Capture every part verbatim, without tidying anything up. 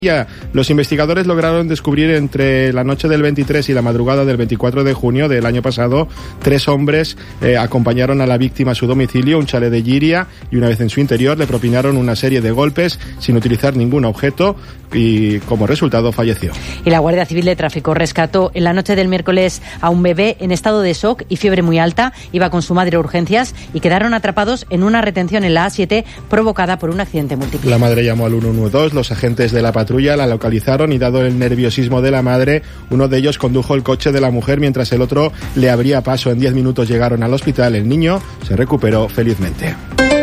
Los investigadores lograron descubrir entre la noche del veintitrés y la madrugada del veinticuatro de junio del año pasado, tres hombres eh, acompañaron a la víctima a su domicilio, un chalet de Llíria, y una vez en su interior le propinaron una serie de golpes sin utilizar ningún objeto y como resultado falleció. Y la Guardia Civil de Tráfico rescató en la noche del miércoles a un bebé en estado de shock y fiebre muy alta. Iba con su madre a urgencias y quedaron atrapados en una retención en la A siete provocada por un accidente múltiple. La madre llamó al uno uno dos, los agentes de la patrulla la localizaron y, dado el nerviosismo de la madre, uno de ellos condujo el coche de la mujer mientras el otro le abría paso. En diez minutos llegaron al hospital. El niño se recuperó felizmente.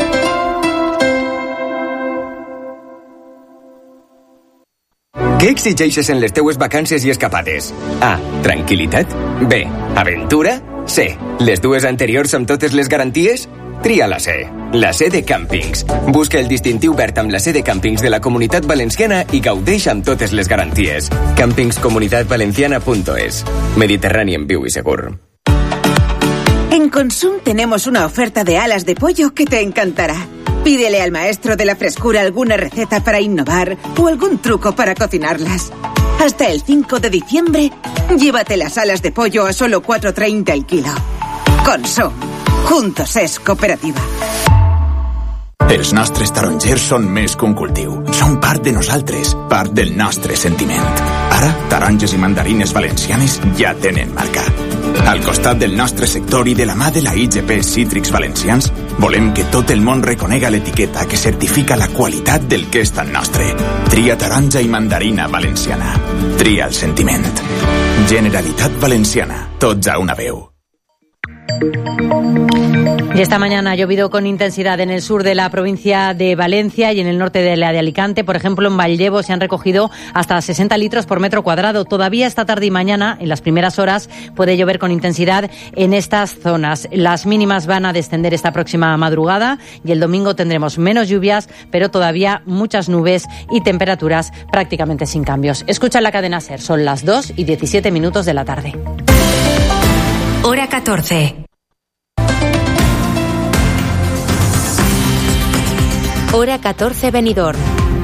Què exigeixes en les teues vacances i escapades? A. Tranquil·litat. B. Aventura. C. Les dues anteriors amb totes les garanties? Tria la C. La C de Càmpings. Busca el distintiu verd amb la C de Càmpings de la Comunitat Valenciana i gaudeix amb totes les garanties. càmpings comunitat valenciana punto es. Mediterrani en viu y segur. En Consum tenemos una oferta de alas de pollo que te encantará. Pídele al maestro de la frescura alguna receta para innovar o algún truco para cocinarlas. Hasta el cinco de diciembre, llévate las alas de pollo a solo cuatro treinta el kilo. Consum. Juntos és cooperativa. Els nostres tarongers són més que un cultiu. Són part de nosaltres, part del nostre sentiment. Ara, taronges i mandarines valencianes ja tenen marca. Al costat del nostre sector i de la mà de la I G P Cítrics Valencians, volem que tot el món reconega l'etiqueta que certifica la qualitat del que és tan nostre. Tria taronja i mandarina valenciana. Tria el sentiment. Generalitat Valenciana. Tots a una veu. Y esta mañana ha llovido con intensidad en el sur de la provincia de Valencia y en el norte de la de Alicante. Por ejemplo, en Vallevo se han recogido hasta sesenta litros por metro cuadrado. Todavía esta tarde y mañana, en las primeras horas, puede llover con intensidad en estas zonas. Las mínimas van a descender esta próxima madrugada y el domingo tendremos menos lluvias, pero todavía muchas nubes y temperaturas prácticamente sin cambios. Escucha la cadena SER, son las dos y diecisiete minutos de la tarde. Hora catorce. Hora catorce Benidorm.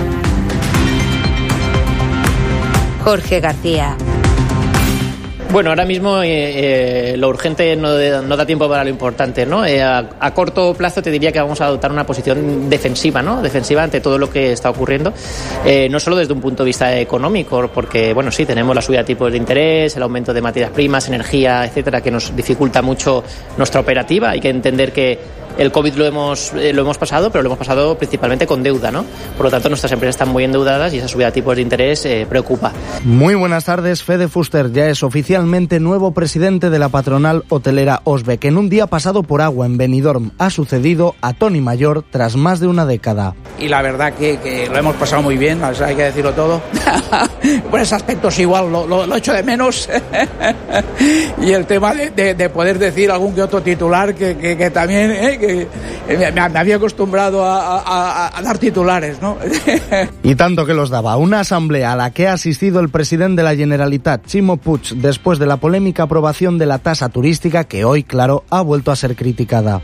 Jorge García. Bueno, ahora mismo eh, eh, lo urgente no, no da tiempo para lo importante, ¿no? Eh, a, a corto plazo te diría que vamos a adoptar una posición defensiva, ¿no? Defensiva ante todo lo que está ocurriendo, eh, no solo desde un punto de vista económico, porque, bueno, sí, tenemos la subida de tipos de interés, el aumento de materias primas, energía, etcétera, que nos dificulta mucho nuestra operativa. Hay que entender que el COVID lo hemos, eh, lo hemos pasado, pero lo hemos pasado principalmente con deuda, ¿no? Por lo tanto, nuestras empresas están muy endeudadas y esa subida de tipos de interés eh, preocupa. Muy buenas tardes. Fede Fuster ya es oficialmente nuevo presidente de la patronal hotelera Osbe, que en un día pasado por agua en Benidorm ha sucedido a Toni Mayor tras más de una década. Y la verdad que, que lo hemos pasado muy bien, o sea, hay que decirlo todo. Por ese aspecto es igual, lo, lo, lo echo de menos. Y el tema de, de, de poder decir algún que otro titular que, que, que también... Eh, que me, me había acostumbrado a, a, a dar titulares, ¿no? Y tanto que los daba. Una asamblea a la que ha asistido el presidente de la Generalitat, Ximo Puig, después de la polémica aprobación de la tasa turística que hoy, claro, ha vuelto a ser criticada.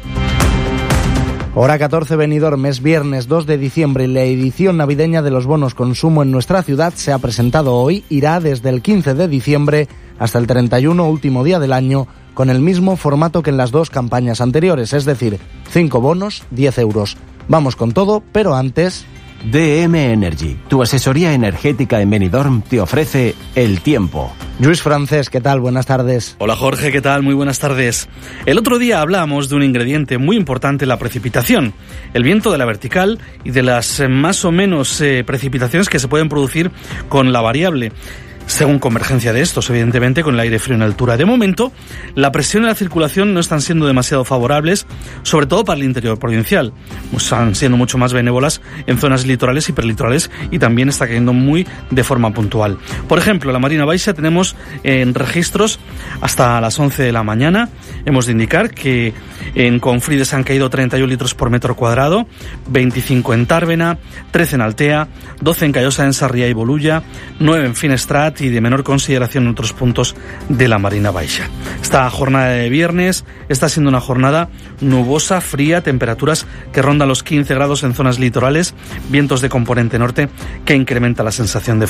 Hora catorce Benidorm, es viernes dos de diciembre y la edición navideña de los bonos consumo en nuestra ciudad se ha presentado hoy. Irá desde el quince de diciembre hasta el treinta y uno, último día del año, con el mismo formato que en las dos campañas anteriores, es decir, cinco bonos, diez euros. Vamos con todo, pero antes... D M Energy, tu asesoría energética en Benidorm, te ofrece el tiempo. Luis Francés, ¿qué tal? Buenas tardes. Hola Jorge, ¿qué tal? Muy buenas tardes. El otro día hablamos de un ingrediente muy importante en la precipitación, el viento de la vertical y de las eh, más o menos eh, precipitaciones que se pueden producir con la variable. Según convergencia de estos, evidentemente, con el aire frío en altura. De momento, la presión y la circulación no están siendo demasiado favorables, sobre todo para el interior provincial. Están siendo mucho más benévolas en zonas litorales y perlitorales y también está cayendo muy de forma puntual. Por ejemplo, en la Marina Baixa tenemos en registros hasta las once de la mañana. Hemos de indicar que en Confrides han caído treinta y uno litros por metro cuadrado, veinticinco en Tárvena, trece en Altea, doce en Callosa, en Sarriá y Bolulla, nueve en Finestrat, y de menor consideración en otros puntos de la Marina Baixa. Esta jornada de viernes está siendo una jornada nubosa, fría, temperaturas que rondan los quince grados en zonas litorales, vientos de componente norte que incrementa la sensación de